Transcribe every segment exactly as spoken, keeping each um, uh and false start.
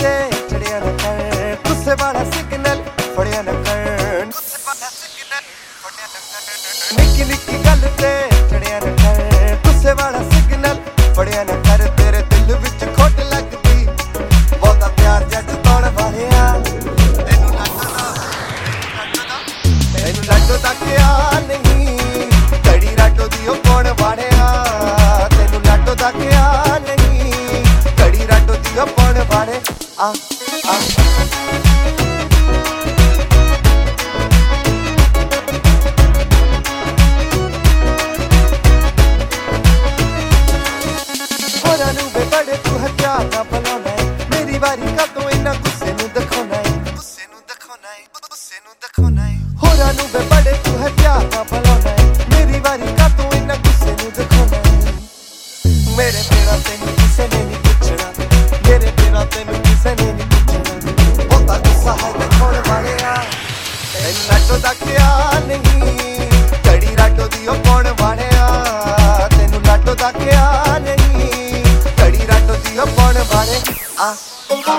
ते चढ़िया न कर गुस्से वाला सिग्नल फड़िया न कर निक्की निक्की गल ते चढ़िया न कर गुस्से वाला सिग्नल फड़िया न कर तेरे दिल विच खोट लगदी बहुता प्यार जज तोड़ वालिया तेनू लाडो दा क्या नहीं कड़ी राटो दी ओ कौन वाड़िया तेनू लाडो दा क्या नहीं कड़ी राटो दी ओ कौन वाड़े आ आ बड़े तू है क्या ना बुलाना है मेरी बारी का तो इना गुस्से नू दिखाना है गुस्से नू दिखाना है गुस्से नू दिखाना है होरा नू बे बड़े तू है क्या ना बुलाना है मेरी बारी का तो इना गुस्से नू दिखाना है मेरे बिना तेनू किसे ने नहीं पूछना मेरे बिना तेनू किसे ने नहीं पूछना बहुता गुस्सा है दिखाने वाले आ तेनू लाडो दा क्या नहीं कड़ी राटो दी ओ कौन वाले आ तेनू लाडो दा क्या नहीं कौन वाले आ आ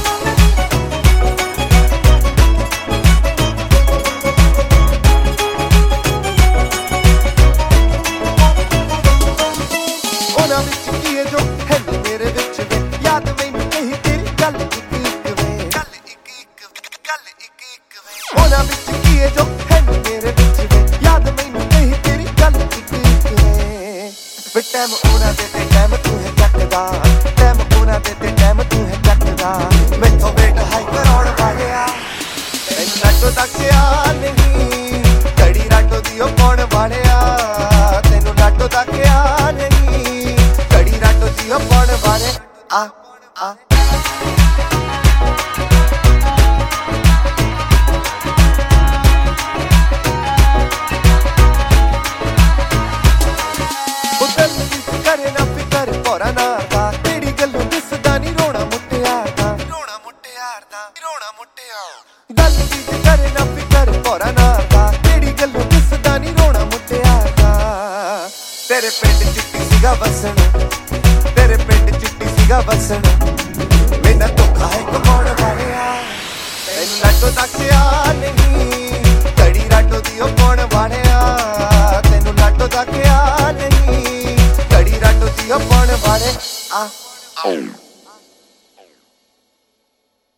ओना विच की है जो है मेरे विच वे याद मैनू कही तेरी गल इक इक वे गल इक इक गल इक इक वे ओना विच की है जो है मेरे विच वे याद मैनू कही तेरी गल इक इक वे वे टाइम ओना दे ते टाइम तू है जकदा टाइम ओना दे ते टाइम तू है जकदा मैथों वेट हाई कराउण वालिया तैनू लाडो दा क्या नहीं कड़ी राटो दी ओ कौन वालिया तैनू लाडो दा क्या नहीं कड़ी राटो दी ओ कौन वाले आ आ करे ना फिकर पोरा ना दा तेरी गल्लों दिसदा नी रोना मुट्टियार दा रोना मुट्टियार दा रोना मुट्टियार गल दी करे ना फिकर पोरा ना दा तेरी गल्लों दिसदा नी रोना मुट्टियार दा तेरे पिंड चिट्टी सीगा वसना तेरे पिंड चिट्टी सीगा वसना मेरा धोखा है कमाउण वालिया तैनू लाडो दा क्या नहीं कड़ी राटो दी ओ कौन वालिया तैनू लाडो दा क्या नहीं कड़ी राटो दी ओ कौन वाले आ